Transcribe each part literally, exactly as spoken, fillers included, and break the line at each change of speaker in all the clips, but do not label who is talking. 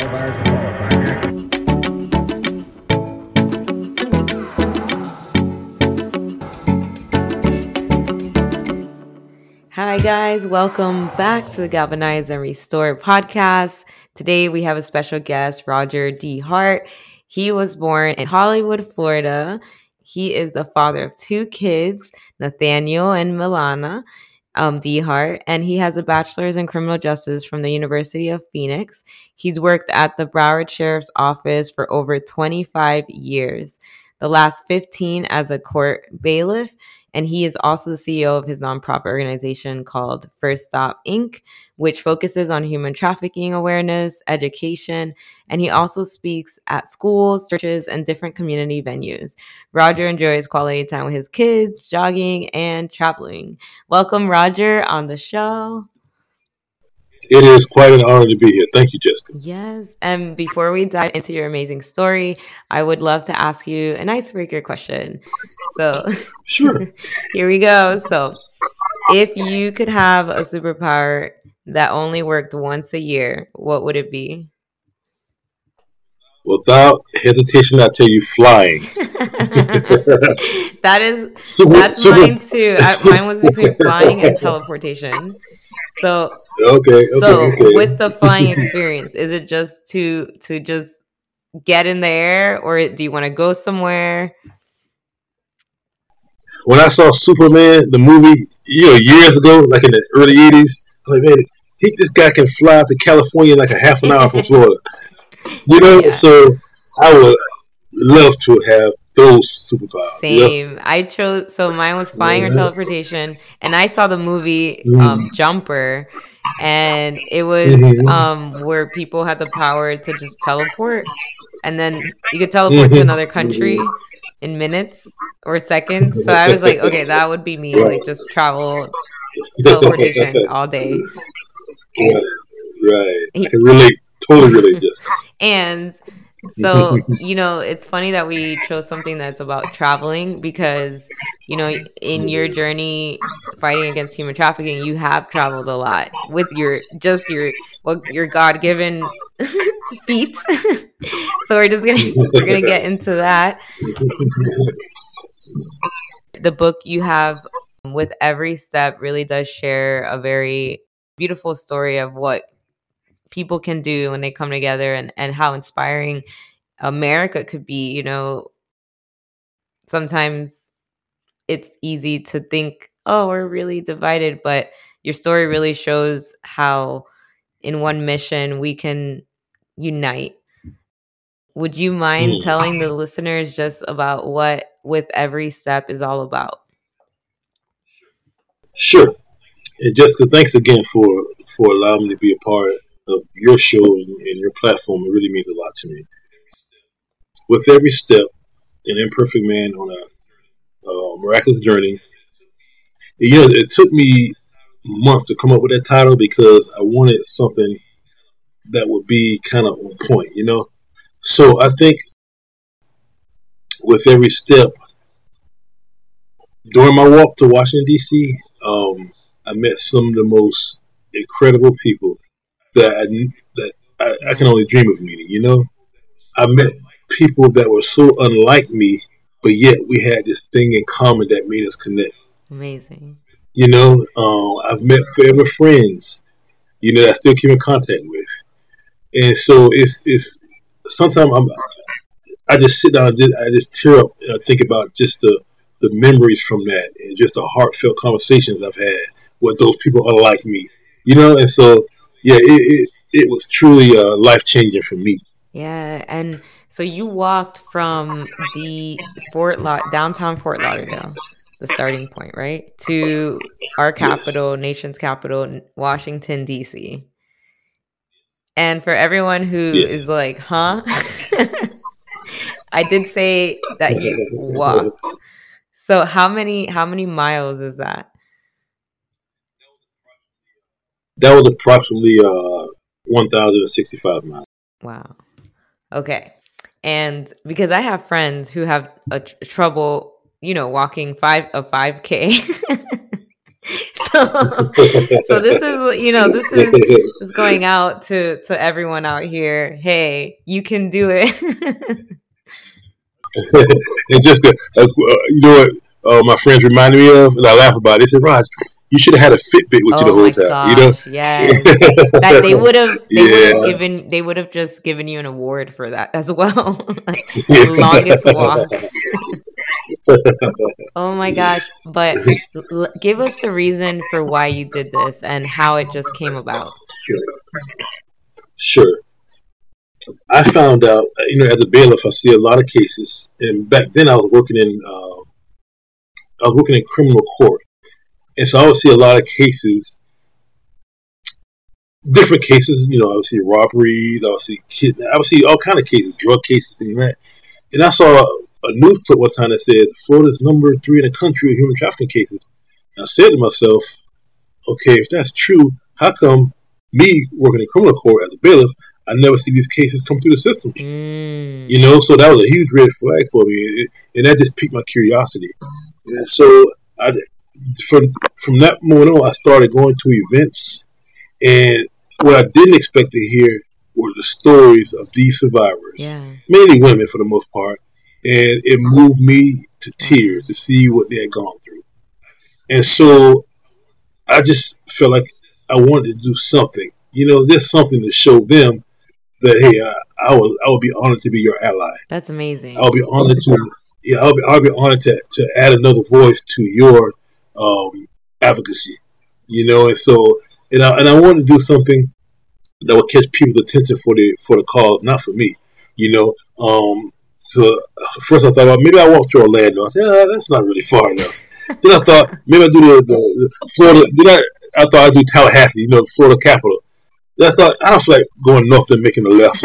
coronavirus is all fine.
Hi, guys. Welcome back to the Galvanize and Restore podcast. Today, we have a special guest, Roger D. Hart. He was born in Hollywood, Florida. He is the father of two kids, Nathaniel and Milana um, D. Hart, and he has a bachelor's in criminal justice from the University of Phoenix. He's worked at the Broward Sheriff's Office for over twenty-five years, the last fifteen as a court bailiff. And he is also the C E O of his nonprofit organization called First Stop Incorporated, which focuses on human trafficking awareness, education, and he also speaks at schools, churches, and different community venues. Roger enjoys quality time with his kids, jogging, and traveling. Welcome, Roger, on the show.
It is quite an honor to be here. Thank you, Jessica.
Yes. And before we dive into your amazing story, I would love to ask you an icebreaker question. So,
sure.
Here we go. So, if you could have a superpower that only worked once a year, what would it be?
Without hesitation, I tell you, flying.
that is
super,
that's
super,
mine too. I, mine was between flying and teleportation. So
okay, okay,
so
okay.
With the flying experience, is it just to to just get in the air, or do you want to go somewhere?
When I saw Superman, the movie, you know, years ago, like in the early eighties, I'm like, man, he, this guy can fly to California in like a half an hour from Florida. You know, yeah. So I would love to have those superpowers.
Same.
Yeah.
I chose, so mine was flying yeah. or teleportation, and I saw the movie um, mm. Jumper, and it was mm-hmm. um, where people had the power to just teleport, and then you could teleport mm-hmm. to another country mm-hmm. in minutes or seconds. So I was like, okay, that would be me, like just travel, teleportation all day.
Right, right. I can relate, totally relate, Jessica.
And so, you know, it's funny that we chose something that's about traveling because, you know, in your journey fighting against human trafficking, you have traveled a lot with your, just your, well, your God-given feet. So we're just going to, we're going to get into that. The book you have, With Every Step, really does share a very beautiful story of what people can do when they come together, and, and how inspiring America could be. You know, sometimes it's easy to think, oh, we're really divided, but your story really shows how in one mission we can unite. Would you mind mm. telling the listeners just about what With Every Step is all about?
Sure. And Jessica, thanks again for, for allowing me to be a part of your show and, and your platform. It really means a lot to me. With every step, an imperfect man on a uh, miraculous journey. You know, it took me months to come up with that title because I wanted something that would be kind of on point, you know. So I think with every step, during my walk to Washington, D C, um, I met some of the most incredible people that I, that I, I can only dream of meeting, you know. I met people that were so unlike me, but yet we had this thing in common that made us connect.
Amazing.
You know, um, I've met forever friends, you know, that I still keep in contact with. And so it's, it's sometimes I'm, I just sit down and just, I just tear up and I think about just the, the memories from that and just the heartfelt conversations I've had with those people unlike me, you know. And so, yeah, it, it, it was truly uh, life-changing for me.
Yeah, and so you walked from the Fort La- downtown Fort Lauderdale, the starting point, right, to our capital, yes. nation's capital, Washington, D C. And for everyone who yes. is like, huh? I did say that you walked. So how many how many miles is that?
That was approximately uh, one thousand sixty-five miles.
Wow. Okay. And because I have friends who have a tr- trouble, you know, walking five a five K. So so this is, you know, this is, is going out to to everyone out here. Hey, you can do it.
And just, uh, uh, you know what uh, my friends reminded me of, and I laugh about it. They said, Raj, you should have had a Fitbit with you the
Oh
whole
my
time. You know?
gosh, yes. That they would have they would have
Yeah.
given they would have just given you an award for that as well. Like longest walk. Oh my gosh. But l- give us the reason for why you did this and how it just came about.
Sure. I found out, uh, you know, as a bailiff, I see a lot of cases, and back then I was working in, uh, I was working in criminal court, and so I would see a lot of cases, different cases. You know, I would see robberies, I would see kid, I would see all kind of cases, drug cases, things like that. And I saw a, a news clip one time that said Florida's number three in the country in human trafficking cases. And I said to myself, okay, if that's true, how come me working in criminal court as a bailiff, I never see these cases come through the system?
Mm.
You know, so that was a huge red flag for me, and that just piqued my curiosity. And so, I, from from that moment on, I started going to events, and what I didn't expect to hear were the stories of these survivors,
Yeah.
mainly women for the most part, and it moved me to tears to see what they had gone through. And so, I just felt like I wanted to do something, you know, just something to show them that, hey, I, I would I would be honored to be your ally.
That's amazing.
I'll be honored to yeah, I'll be I'll be honored to, to add another voice to your um, advocacy. You know, and so and I and I wanted to do something that would catch people's attention for the for the cause, not for me. You know, um, so first I thought, well, maybe I walk through Orlando. I said, ah, that's not really far enough. Then I thought maybe I do the, the, the Florida. Then I, I thought I'd do Tallahassee, you know, Florida capital. Then I thought I don't feel like going north and making a left.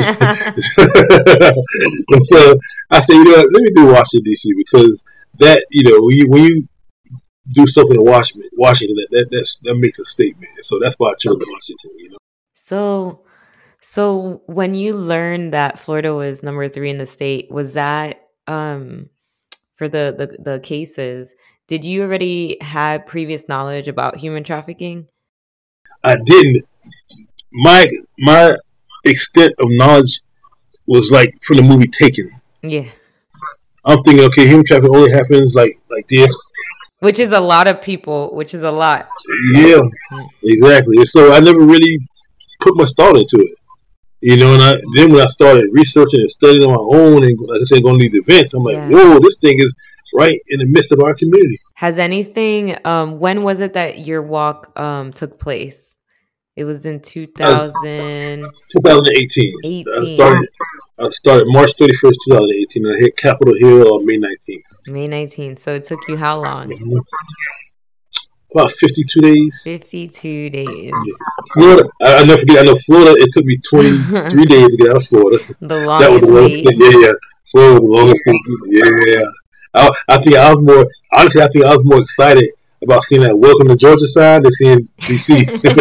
And so I said, you know what, let me do Washington D C, because that, you know, when you when you do something in Washington, Washington that that that's, that makes a statement. And so that's why I chose Washington. You know.
So, so when you learned that Florida was number three in the state, was that um, for the, the the cases? Did you already have previous knowledge about human trafficking?
I didn't. My my extent of knowledge was like from the movie Taken.
Yeah,
I'm thinking, okay, human trafficking only happens like like this.
which is a lot of people, which is a lot.
Yeah, exactly. And so I never really put much thought into it. You know, and I, then when I started researching and studying on my own, and like I said, going to these events, I'm like,
Yeah.
whoa, this thing is right in the midst of our community.
Has anything? Um, when was it that your walk um took place? It was in two thousand
twenty eighteen. I
eighteen,
started. I started March thirty-first, twenty eighteen, and I hit Capitol Hill on May nineteenth.
May nineteenth. So it took you how long?
About fifty-two days.
fifty-two days.
Yeah. Florida, I, I never forget. I know Florida. It took me twenty-three days to get out of Florida.
The
That was
longest
the longest
wait.
thing. Yeah, yeah. Florida was the longest thing. Yeah. I, I think I was more. Honestly, I think I was more excited about seeing that "Welcome to Georgia" sign than seeing D C.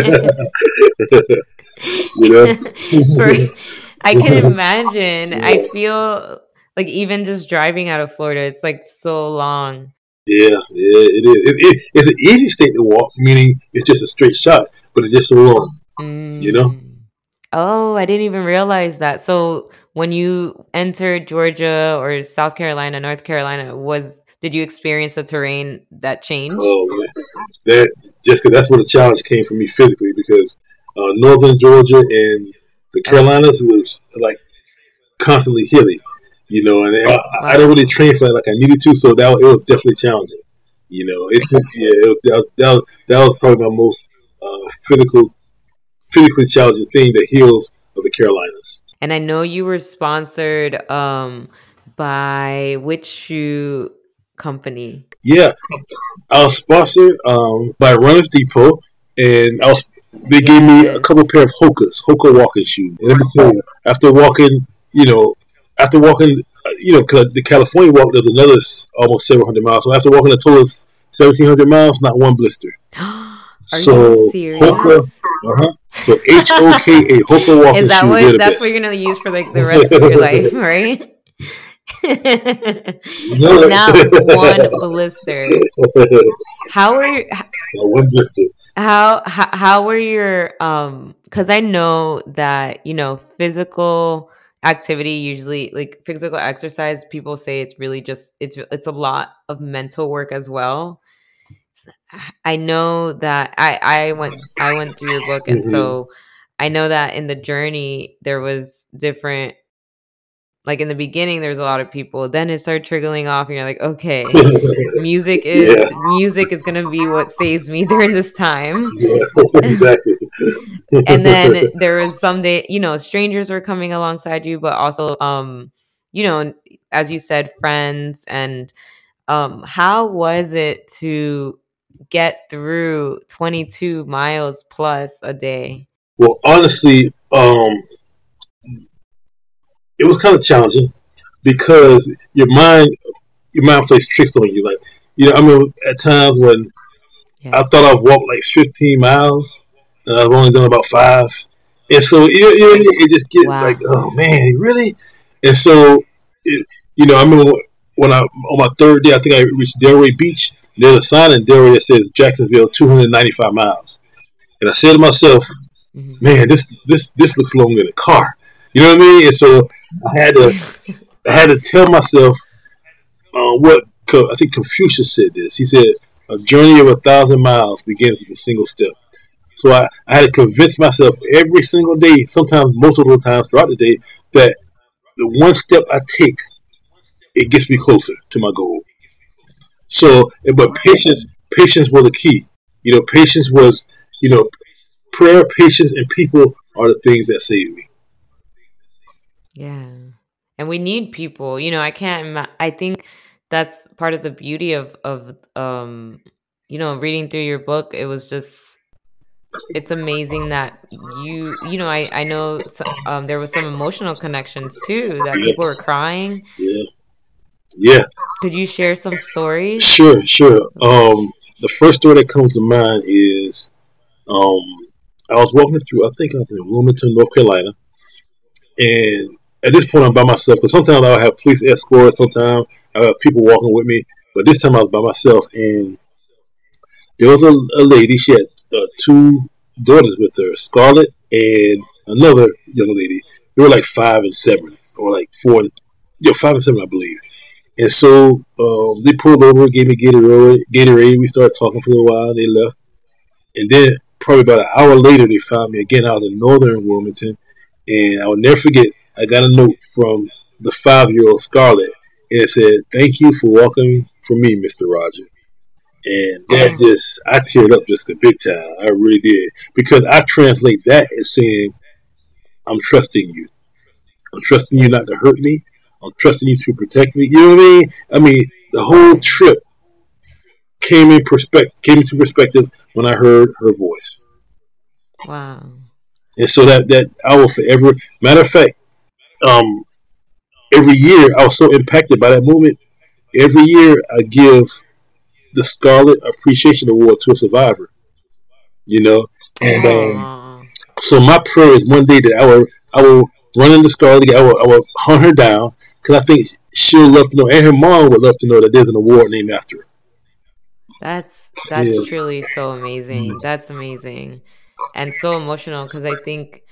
You know.
For, I can imagine. I feel like even just driving out of Florida, it's like so long.
Yeah, yeah, it is. It, it, it's an easy state to walk, meaning it's just a straight shot, but it's just so long. You know.
Mm. Oh, I didn't even realize that. So when you entered Georgia or South Carolina, North Carolina, was did you experience the terrain that changed?
Oh man, that just 'cause that's where the challenge came for me physically, because uh, northern Georgia and the Carolinas was like constantly hilly, you know, and I, I didn't really train for it like I needed to, so that it was definitely challenging. You know, it took yeah, it, that, that, was, that was probably my most uh, physical, physically challenging thing, the hills of the Carolinas.
And I know you were sponsored um, by which shoe company?
Yeah, I was sponsored um, by Runners Depot, and I was. They gave me a couple pair of Hoka's, Hoka walking shoes. And let me tell you, after walking, you know, after walking, uh, you know, 'cause the California walk, there's another s- almost seven hundred miles. So after walking a total of seventeen hundred miles, not one blister.
Are
So
you serious?
Hoka, uh huh. So H O K A, Hoka walking
Is that
shoes.
what
they're the
that's
best.
what you're gonna use for like the rest of your life, right?
No.
Not one blister. How are you?
Not one blister.
How how, how were your um because I know that, you know, physical activity usually, like physical exercise, people say it's really just it's it's a lot of mental work as well. I know that I I went I went through your book, and
Hmm.
so I know that in the journey there was different, like in the beginning there was a lot of people, then it started trickling off and you're like, okay, music is
Yeah,
music is going to be what saves me during this time.
yeah, exactly.
And then there was some day, you know, strangers were coming alongside you, but also um you know, as you said, friends. And um how was it to get through twenty-two miles plus a day?
Well, honestly, um, it was kind of challenging because your mind, your mind plays tricks on you. Like, you know, I mean, at times when
Yeah.
I thought I've walked like fifteen miles, and I've only done about five, and so you know, you know, it just get like,
Wow.
oh man, really? And so, it, you know, I remember when I on my third day, I think I reached Delray Beach. There's a sign in Delray that says Jacksonville two hundred ninety-five miles, and I said to myself,
Mhm.
man, this this this looks longer than a car. You know what I mean? And so I had to I had to tell myself uh, what I think Confucius said this. He said, "A journey of a thousand miles begins with a single step." So I, I had to convince myself every single day, sometimes multiple times throughout the day, that the one step I take, it gets me closer to my goal. So, but patience, patience was the key. You know, patience was, you know, prayer, patience, and people are the things that saved me.
Yeah. And we need people. You know, I can't ima- I think that's part of the beauty of of um you know, reading through your book. It was just it's amazing that you you know, I I know so, um there was some emotional connections too, that
Yeah,
people were crying.
yeah, yeah.
Could you share some stories?
Sure, sure. Um, the first story that comes to mind is um, I was walking through. I think I was in Wilmington, North Carolina, and at this point I'm by myself. Because sometimes I'll have police escorts. Sometimes I have people walking with me. But this time I was by myself, and there was a, a lady. She had uh, two daughters with her, Scarlett and another young lady. They were like five and seven, or like four, and, you know, five and seven, I believe. And so um, they pulled over, gave me Gatorade. Gatorade. We started talking for a little while. They left, and then probably about an hour later, they found me again out in northern Wilmington. And I will never forget. I got a note from the five-year-old Scarlett, and it said, "Thank you for walking for me, Mister Roger." And that
Oh,
just, I teared up just a big time. I really did, because I translate that as saying, "I'm trusting you. I'm trusting you not to hurt me. I'm trusting you to protect me." You know what I mean? I mean, the whole
right.
trip came in perspective, came into perspective when I heard her voice,
Wow.
and so that that I will forever. Matter of fact, um, every year I was so impacted by that movement. Every year I give the Scarlet Appreciation Award to a survivor. You know, and um,
Oh,
so my prayer is one day that I will I will run into Scarlet again. I will I will hunt her down because I think she'll love to know, and her mom would love to know that there's an award named after her.
that's that's
Yeah.
truly so amazing. That's amazing. And so emotional, because I think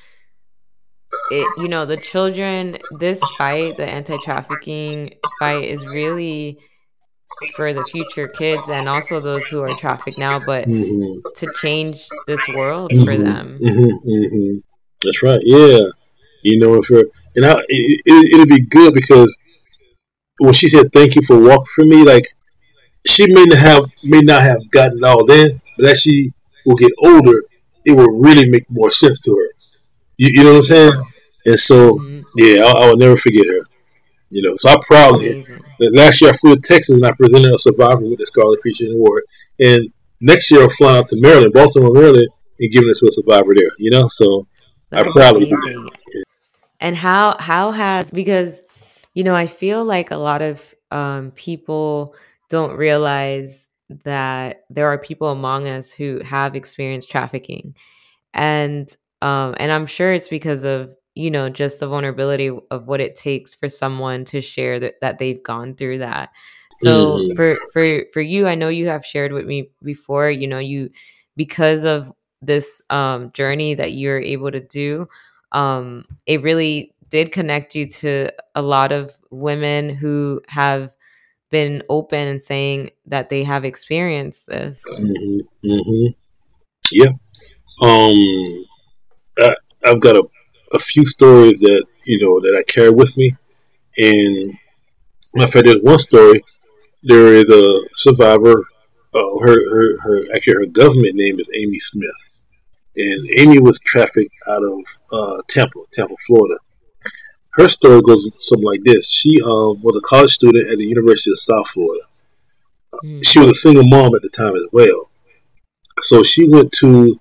it, you know, the children, this fight, the anti-trafficking fight, is really for the future kids and also those who are trafficked now, but
Mm-hmm.
to change this world for
Mm-hmm.
them.
Mm-hmm. Mm-hmm. That's right. Yeah. You know, if her and I, it, it, it'd be good because when she said thank you for walking for me, like she may not have may not have gotten it all then, but as she will get older, it will really make more sense to her. You, you know what I'm saying? And so,
Hmm.
yeah, I, I will never forget her. You know, so I proudly
Amazing.
last year I flew to Texas and I presented a survivor with the Scarlet Appreciation Award, and next year I'm flying out to Maryland, Baltimore, Maryland, and giving it to a survivor there. You know, so I
That's
proudly do
amazing. And how how has, because you know, I feel like a lot of um people don't realize that there are people among us who have experienced trafficking. And um and I'm sure it's because of, you know, just the vulnerability of what it takes for someone to share that, that they've gone through that.
that.
So
Mm-hmm.
for for for you, I know you have shared with me before, you know, you because of this um, journey that you're able to do, um, it really did connect you to a lot of women who have been open and saying that they have experienced this.
hmm hmm Yeah. Um, I, I've got a, a few stories that you know that I carry with me, and in fact, there's one story. There is a survivor. Uh, her, her, her, actually, her government name is Amy Smith, and Amy was trafficked out of uh, Tampa, Tampa, Florida. Her story goes something like this: She um, was a college student at the University of South Florida.
Mm.
She was a single mom at the time as well, so she went to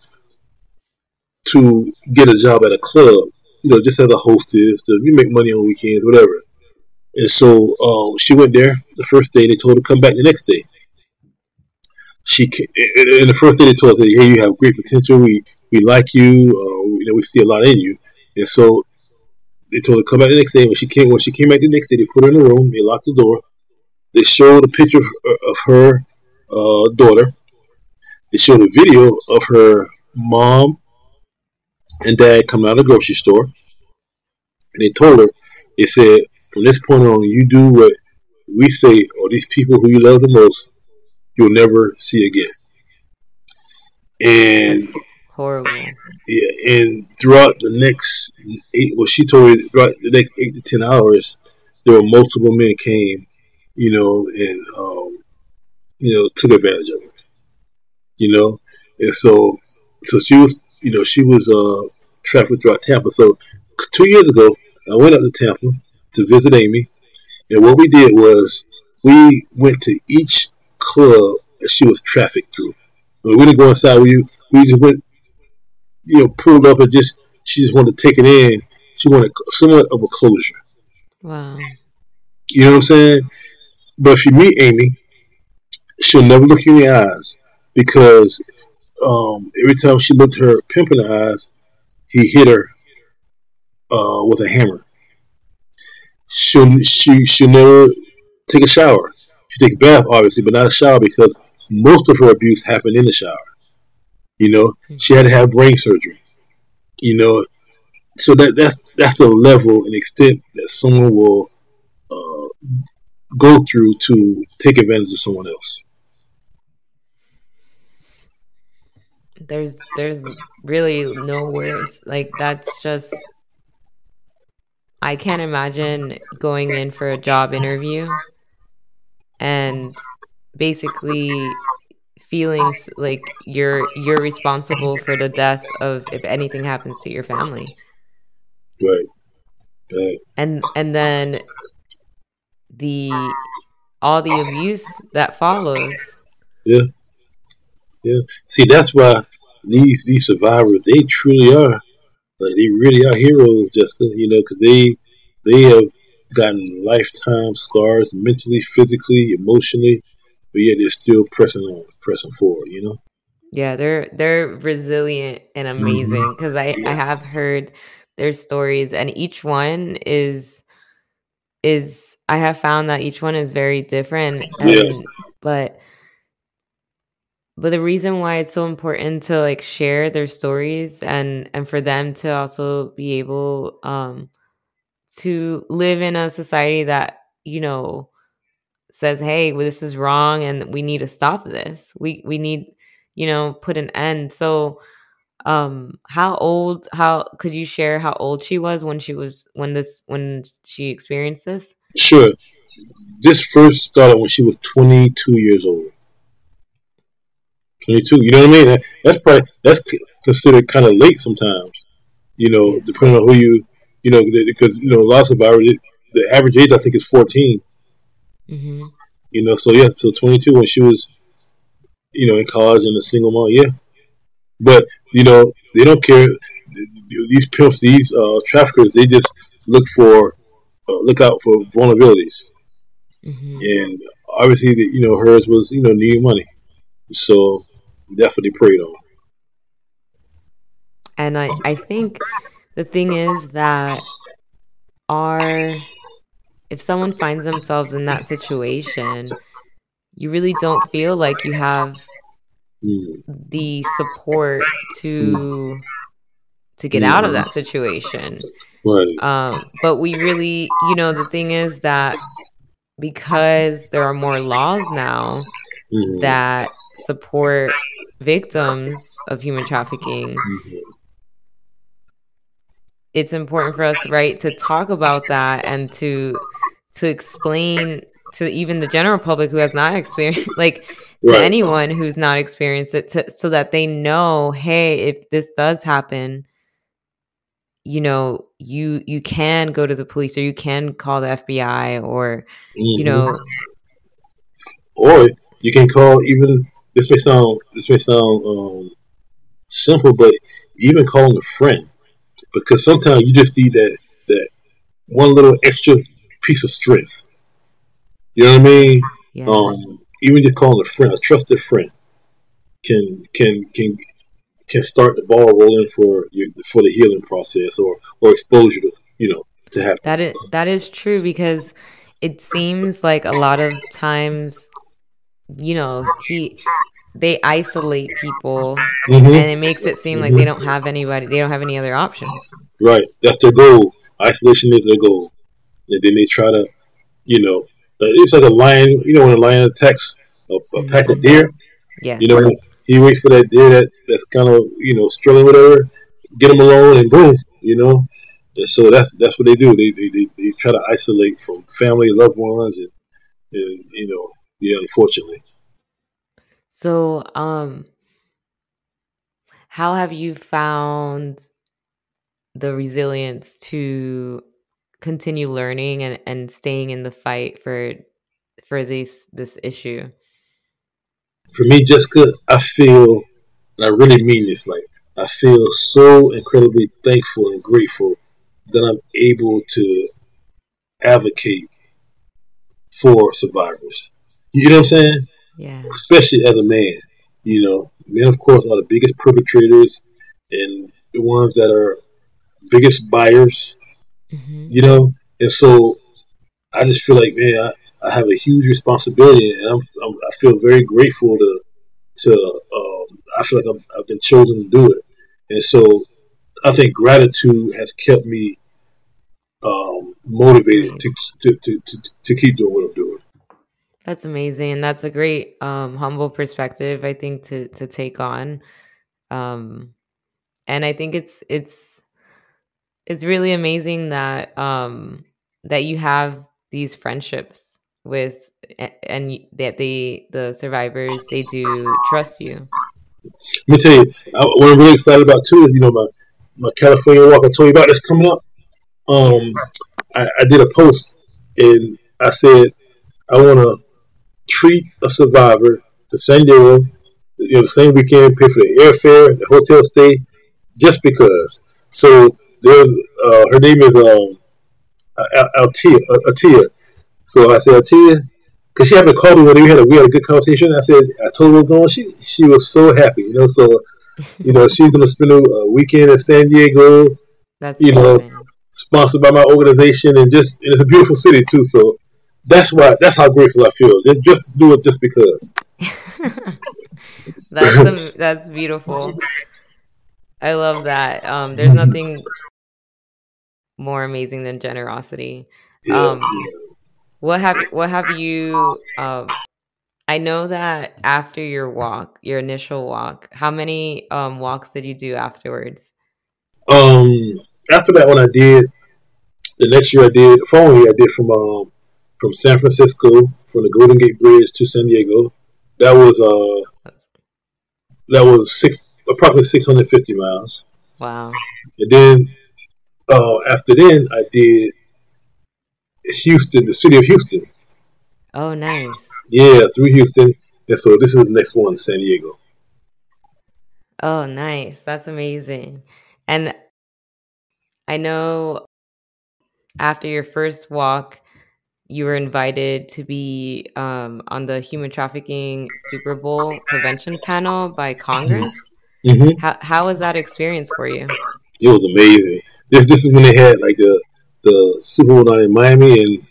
to get a job at a club, you know, just as a hostess. To, you make money on weekends, whatever. And so um, she went there the first day. They told her to come back the next day. She came, and the first day they told her, "Hey, you have great potential. We we like you. Uh, you know, we see a lot in you." And so they told her to come back the next day. When she came, when she came back the next day, they put her in a room. They locked the door. They showed a picture of, of her uh, daughter. They showed a video of her mom and dad coming out of the grocery store. And they told her, they said, from this point on, you do what we say, or these people who you love the most, you'll never see again. And
That's horrible.
yeah, and throughout the next eight, well, she told me throughout the next eight to ten hours, there were multiple men came, you know, and um, you know, took advantage of her, you know, and so, so she was, you know, she was uh, trafficked throughout Tampa. So two years ago, I went up to Tampa to visit Amy, and what we did was we went to each club that she was trafficked through. We didn't go inside. We we just went, you know, pulled up and just she just wanted to take it in. She wanted somewhat of a closure.
Wow.
You know what I'm saying? But if you meet Amy, she'll never look you in the eyes because um, every time she looked her pimp in the eyes, he hit her uh, with a hammer. She'll she she'll never take a shower. She takes a bath, obviously, but not a shower because most of her abuse happened in the shower. You know, she had to have brain surgery. You know, so that that's that's the level and extent that someone will uh, go through to take advantage of someone else.
There's there's really no words. Like that's just I can't imagine going in for a job interview and basically feeling like you're you're responsible for the death of if anything happens to your family.
Right. Right.
And and then the all the abuse that follows.
Yeah. Yeah. See, that's why these these survivors, they truly are like they really are heroes, Jessica. You know, because they they have gotten lifetime scars, mentally, physically, emotionally, but yet they're still pressing on, pressing forward. You know.
Yeah, they're they're resilient and amazing because I I have heard their stories and each one is is I have found that each one is very different and
Yeah.
but but the reason why it's so important to like share their stories and and for them to also be able um to live in a society that you know says hey well, this is wrong and we need to stop this we we need you know put an end so um how old how could you share how old she was when she was when this when she experienced this?
Sure. This first started when she was twenty-two years old. twenty-two. You know what I mean? That, that's probably that's considered kind of late sometimes. You know,
Yeah.
depending on who you, you know, because you know, a lot of survivors, the average age I think is fourteen.
Mm-hmm.
You know, so yeah, so twenty-two when she was, you know, in college and a single mom. Yeah, but you know, they don't care. These pimps, these uh, traffickers, they just look for, uh, look out for vulnerabilities,
Mm-hmm.
and obviously, the, you know, hers was, you know, needing money, so definitely preyed on.
And I I think the thing is that our if someone finds themselves in that situation, you really don't feel like you have
mm,
the support
mm,
to to get out of
mm,
that situation.
right.
Um, but we really, you know, the thing is that because there are more laws now
Mm,
that support victims of human trafficking,
mm,
it's important for us, right, to talk about that and to to explain to even the general public who has not experienced, like to
right.
anyone who's not experienced it, to, so that they know, hey, if this does happen, you know, you you can go to the police, or you can call the F B I, or you
Mm-hmm.
know,
Or you can call even. This may sound this may sound um, simple, but even calling a friend, because sometimes you just need that that one little extra piece of strength. You know what I mean?
yeah,
Um, even just calling a friend, a trusted friend, can can can can start the ball rolling for you, for the healing process, or or exposure to you know to happen.
that is that is true, because it seems like a lot of times, you know, he they isolate people,
Mm-hmm.
and it makes it seem like they don't
Mm-hmm.
have anybody, they don't have any other options.
Right. That's their goal. Isolation is their goal, and then they try to you know it's like a lion. You know when a lion attacks a, a pack of
Hmm.
deer. You
Yes.
know, he waits for that deer that, that's kind of, you know, struggling with her, get him alone, and boom, you know. And so that's that's what they do. They they, they, they try to isolate from family, loved ones, and, and you know, yeah, unfortunately.
So, um, how have you found the resilience to continue learning and, and staying in the fight for for this this issue?
For me, Jessica, I feel, and I really mean this, like, I feel so incredibly thankful and grateful that I'm able to advocate for survivors. You know what I'm saying?
Yeah.
Especially as a man. You know, men, of course, are the biggest perpetrators and the ones that are biggest buyers,
Hmm.
you know? And so I just feel like, man, I, I have a huge responsibility, and I'm, I'm, I feel very grateful to, to um, I feel like I'm, I've been chosen to do it. And so I think gratitude has kept me um,
That's
motivated
amazing.
to, to, to, to, to keep doing what I'm doing.
That's amazing, and that's a great um, humble perspective, I think, to to take on. Um, and I think it's it's it's really amazing that um, that you have these friendships with, a- and y- that they the survivors, they do trust you.
Let me tell you, I, what I'm really excited about too is, you know, my, my California walk I told you about that's coming up.
Yeah.
Um, I, I did a post and I said I want to treat a survivor to San Diego, you know, the same weekend, pay for the airfare, the hotel stay, just because. So there's uh, her name is um, Altia. Altia. So I said Altia, because she happened to call me when we had a we had a good conversation. I said I told her what was going on. She she was so happy, you know. So you know she's gonna spend a weekend in San Diego,
That's
you know,
amazing.
sponsored by my organization, and just and it's a beautiful city too. So that's why that's how grateful I feel. Just to do it just because.
That's a, that's beautiful. I love that. Um, there's nothing more amazing than generosity.
Yeah,
Um, what have what have you? Um, I know that after your walk, your initial walk, how many um, walks did you do afterwards?
Um, after that one, I did the next year. I did the following year. I did from um from San Francisco from the Golden Gate Bridge to San Diego. That was uh that was six approximately six hundred fifty miles.
Wow.
And then uh, after then, I did Houston, the city of Houston.
Oh, nice.
Yeah, through Houston. And so this is the next one, San Diego.
Oh, nice. That's amazing. And I know after your first walk, you were invited to be um, on the human trafficking Super Bowl prevention panel by Congress.
Mm-hmm.
How how was that experience for you?
It was amazing. This this is when they had like the the Super Bowl down in Miami and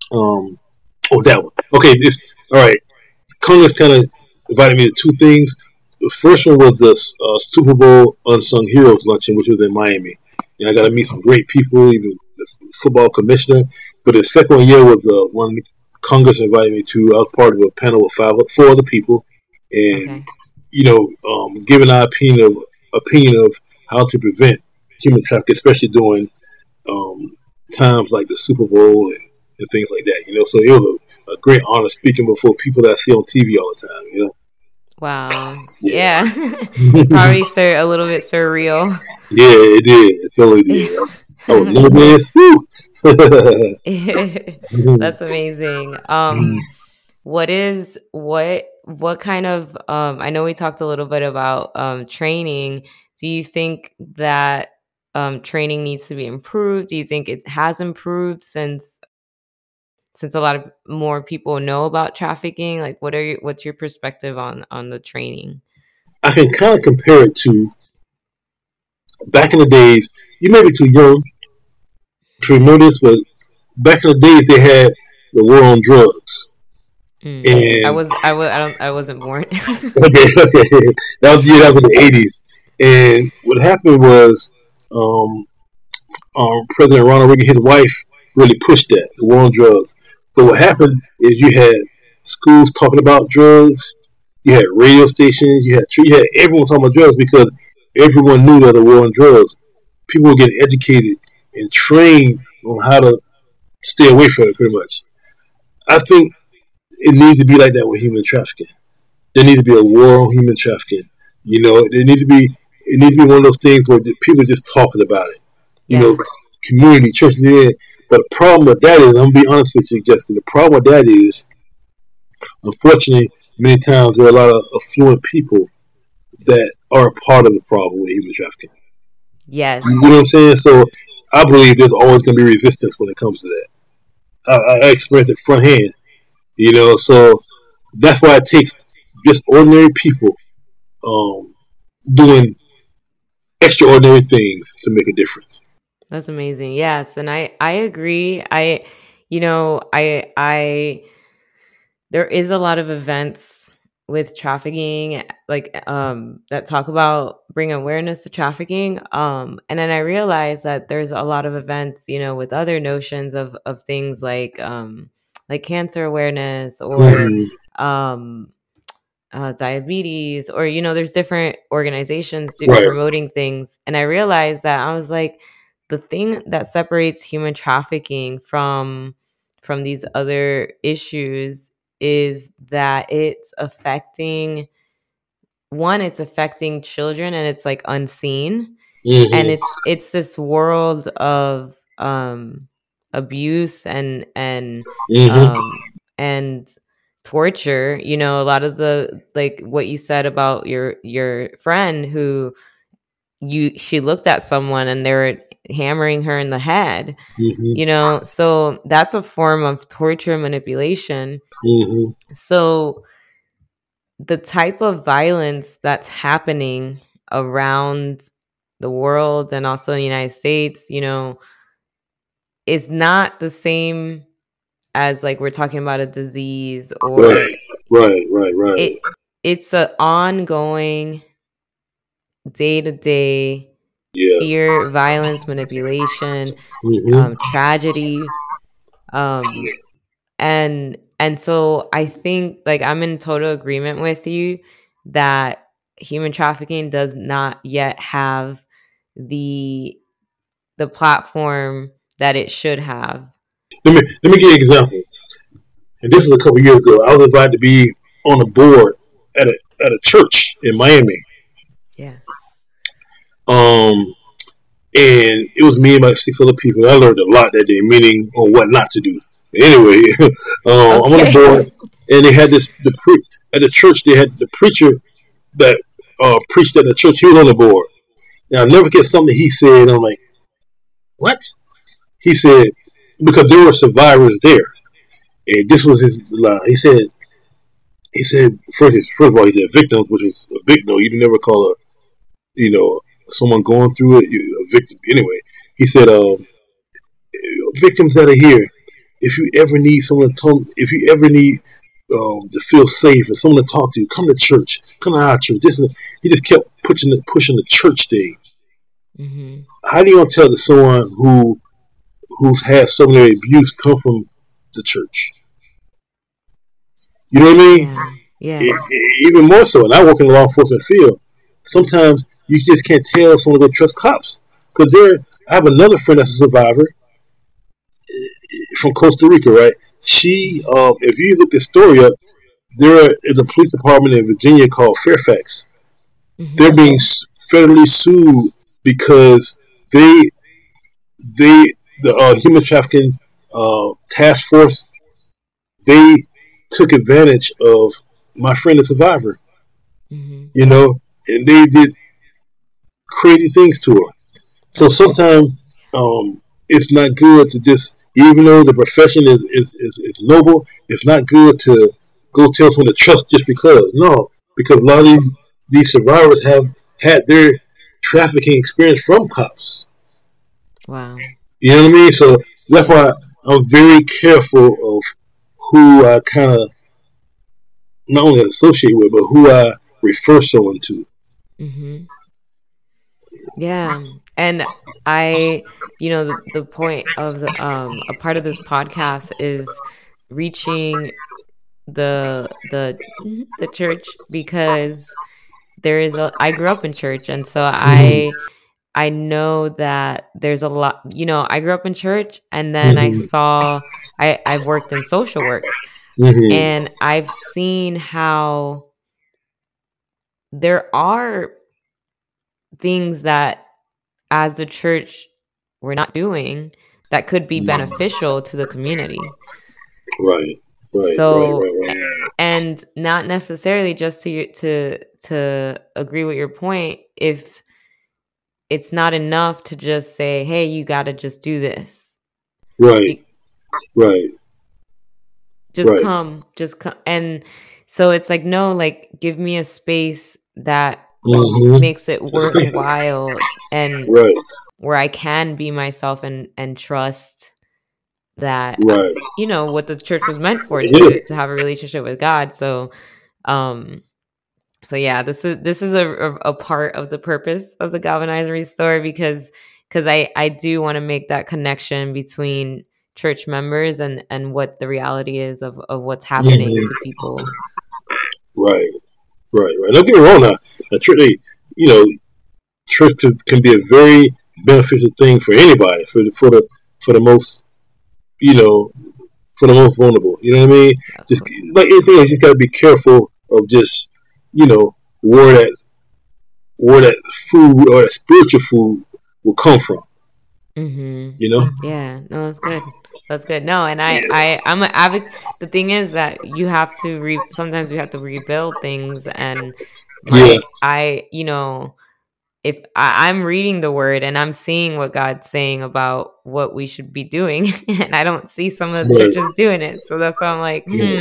um oh that one. Okay, this all right. Congress kind of invited me to two things. the first one was the uh, Super Bowl Unsung Heroes luncheon, which was in Miami. And I got to meet some great people, even the football commissioner. But the second year was uh, one Congress invited me to. I was part of a panel of five, four other people, and
Okay.
you know, um, giving our opinion of opinion of how to prevent human trafficking, especially during um, times like the Super Bowl and, and things like that. You know, so it was a, a great honor speaking before people that I see on T V all the time. You know.
Wow.
Yeah.
Yeah. It probably sur- a little bit surreal.
Yeah, it did. It totally did. I was nervous.
That's amazing. Um, what is what what kind of um I know we talked a little bit about um training. Do you think that um training needs to be improved? Do you think it has improved since since a lot of more people know about trafficking? Like what are your what's your perspective on on the training?
I can kind of compare it to back in the days. You may be too young to remember this, but back in the days they had the war on drugs.
Mm. I
And
was I was I don't I wasn't born.
okay, okay, that was yeah, that was in the eighties. And what happened was, um, um, President Ronald Reagan, his wife, really pushed that the war on drugs. But what happened is you had schools talking about drugs, you had radio stations, you had you had everyone talking about drugs because everyone knew that the war on drugs. People were getting educated and trained on how to stay away from it, pretty much. I think it needs to be like that with human trafficking. There needs to be a war on human trafficking. You know, there needs to be it needs to be one of those things where people are just talking about it. You
Yeah.
know, community, churches, yeah. But the problem with that is, I'm gonna be honest with you, Justin. The problem with that is, unfortunately, many times there are a lot of affluent people that are a part of the problem with human trafficking.
Yes.
You know what I'm saying? So I believe there's always going to be resistance when it comes to that. I, I experienced it front hand. You know, so that's why it takes just ordinary people um, doing extraordinary things to make a difference.
That's amazing. Yes, and I I agree. I you know, I I there is a lot of events with trafficking like um that talk about bring awareness to trafficking um and then I realized that there's a lot of events, you know, with other notions of of things like um like cancer awareness or
Mm,
um uh, diabetes or you know there's different organizations do,
right.
promoting things and I realized that I was like the thing that separates human trafficking from from these other issues is that it's affecting one it's affecting children and it's like unseen and
Mm-hmm.
it's it's this world of um abuse and and
Mm-hmm.
um and torture. You know, a lot of the like what you said about your your friend who you she looked at someone and they were hammering her in the head,
Mm-hmm.
you know, so that's a form of torture manipulation.
Mm-hmm.
So the type of violence that's happening around the world and also in the United States, you know, is not the same as like we're talking about a disease or
Right. Right. Right. Right.
it it's an ongoing day to day
Yeah.
fear, violence, manipulation,
Mm-hmm.
um, tragedy, um, and and so I think like I'm in total agreement with you that human trafficking does not yet have the the platform that it should have.
Let me let me give you an example. And this is a couple years ago. I was invited to be on a board at a at a church in Miami.
Yeah.
Um, and it was me and about six other people. I learned a lot that day, meaning on what not to do. Anyway, um, I'm on the
Okay.
board, and they had this the pre- at the church. They had the preacher that uh, preached at the church. He was on the board. Now I'll never forget something he said. I'm like, what? He said because there were survivors there, and this was his line. He said, he said first, first of all, he said victims, which was a big no. You can never call a you know someone going through it a victim. Anyway, he said, um, victims that are here, if you ever need someone to, if you ever need um, to feel safe and someone to talk to. Come to church. Come to our church. This and he just kept pushing the, pushing the church thing.
Mm-hmm.
How do you want to tell to someone who who's had some of their abuse come from the church? You know what I mean?
Yeah. Yeah.
It, it, even more so, and I work in the law enforcement field. Sometimes you just can't tell someone to go trust cops because there. I have another friend that's a survivor from Costa Rica, right? She, um, if you look this story up, there is a police department in Virginia called Fairfax.
Mm-hmm.
They're being federally sued because they, they, the uh, human trafficking uh, task force, they took advantage of my friend, the survivor. Mm-hmm. You know, and they did crazy things to her. So sometimes um, it's not good to just, even though the profession is, is, is, is noble, it's not good to go tell someone to trust just because. No, because a lot of these, these survivors have had their trafficking experience from cops.
Wow.
You know what I mean? So that's why I'm very careful of who I kind of not only associate with, but who I refer someone to.
Mm-hmm. Yeah. And I, you know, the, the point of the, um, a part of this podcast is reaching the, the, the church, because there is a, I grew up in church. And so I, I know that there's a lot, you know, I grew up in church, and then mm-hmm. I saw, I, I've worked in social work, mm-hmm. and I've seen how there are things that as the church we're not doing that could be beneficial to the community.
Right. Right.
So,
right, right, right.
And not necessarily just to to to agree with your point, if it's not enough to just say, hey, you got to just do this.
Right. Right.
Just
right.
come, just come. And so it's like, no, like, give me a space that
mm-hmm.
makes it worthwhile and
right.
where I can be myself and, and trust that,
right.
you know, what the church was meant for, to,
yeah.
to have a relationship with God. So, um, so yeah, this is, this is a, a, a part of the purpose of the Galvanize and Restore, because, because I, I do want to make that connection between church members and, and what the reality is of, of what's happening mm-hmm. to people.
Right. Right, right. Don't get me wrong now. now church, you know, church can, can be a very beneficial thing for anybody, for the, for the for the most, you know, for the most vulnerable. You know what I mean? Just like anything, you just got to be careful of just, you know, where that where that food or that spiritual food will come from.
Mm-hmm.
You know?
Yeah. No, that's good. That's good. No, and I, I, I'm an advocate. The thing is that you have to re. Sometimes we have to rebuild things, and my, yeah. I, you know, if I, I'm reading the Word and I'm seeing what God's saying about what we should be doing, and I don't see some of the churches doing it, so that's why I'm like,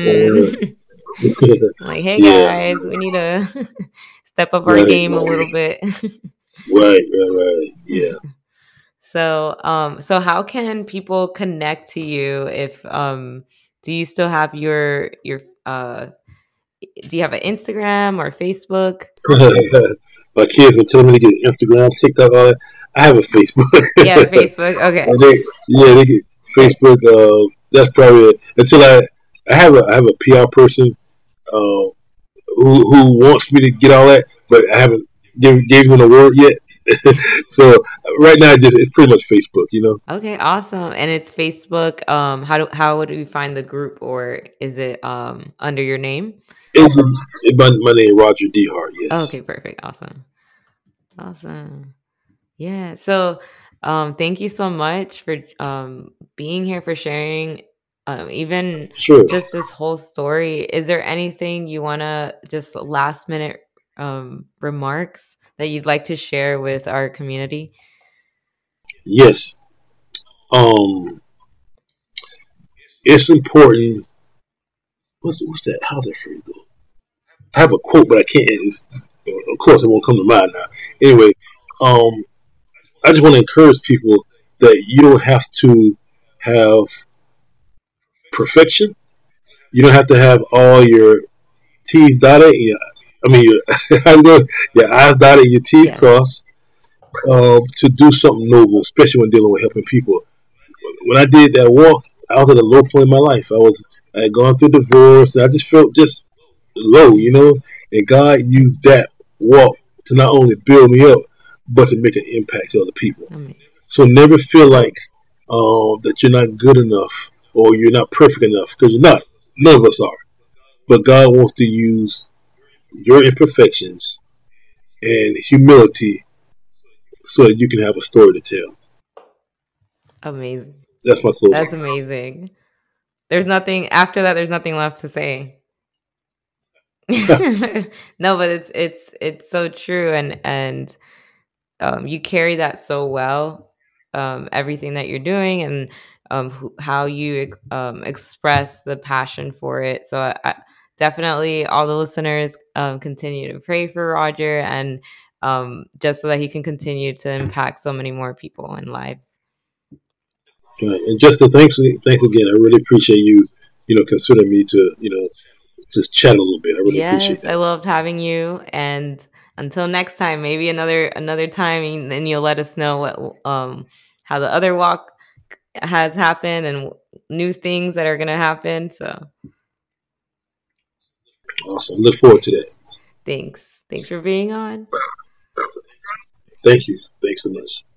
hmm. I'm like, hey yeah. guys, we need to step up our right, game right. a little bit.
right, right, right. Yeah.
So, um, so how can people connect to you? If, um, do you still have your, your, uh, do you have an Instagram or Facebook?
My kids been telling me to get Instagram, TikTok, all that. I have a Facebook.
Yeah, Facebook. Okay.
They, yeah, they get Facebook. Uh, that's probably it. Until I, I have a, I have a P R person, uh, who, who wants me to get all that, but I haven't give, gave them a word yet. So right now, just it's pretty much Facebook, you know.
Okay, awesome. And it's Facebook. Um, how do how would we find the group, or is it um under your name?
It's, it's my, my name, Roger D. Hart. Yes.
Okay, perfect. Awesome, awesome. Yeah. So, um, thank you so much for um being here, for sharing. Um, even
sure.
just this whole story. Is there anything you wanna just last minute um remarks that you'd like to share with our community?
Yes. Um, it's important. What's, what's that? How's that phrase go? I have a quote, but I can't. It's, of course, it won't come to mind now. Anyway, um, I just want to encourage people that you don't have to have perfection. You don't have to have all your T's dotted. Yeah, I mean, your, your I's dotted, your T's
Yeah.
crossed, um, to do something noble, especially when dealing with helping people. When I did that walk, I was at a low point in my life. I was I had gone through divorce, and I just felt just low, you know. And God used that walk to not only build me up, but to make an impact to other people.
I mean,
So never feel like um, that you're not good enough or you're not perfect enough, because you're not. None of us are. But God wants to use your imperfections and humility so that you can have a story to tell.
amazing.
That's my closing.
That's amazing. There's nothing after that. There's nothing left to say. No, but it's it's it's so true, and and um, you carry that so well. Um, everything that you're doing, and um, who, how you ex- um, express the passion for it. So I, I, definitely, all the listeners um, continue to pray for Roger, and um, just so that he can continue to impact so many more people and lives.
Right. And Justin, thanks, thanks again. I really appreciate you, you know, considering me to, you know, just chat a little bit. I really appreciate
Yes, I
that.
loved having you, and until next time, maybe another another time, and then you'll let us know what um how the other walk has happened and new things that are gonna happen. So
Awesome. Look forward to that.
thanks, thanks for being on.
Thank you. Thanks so much.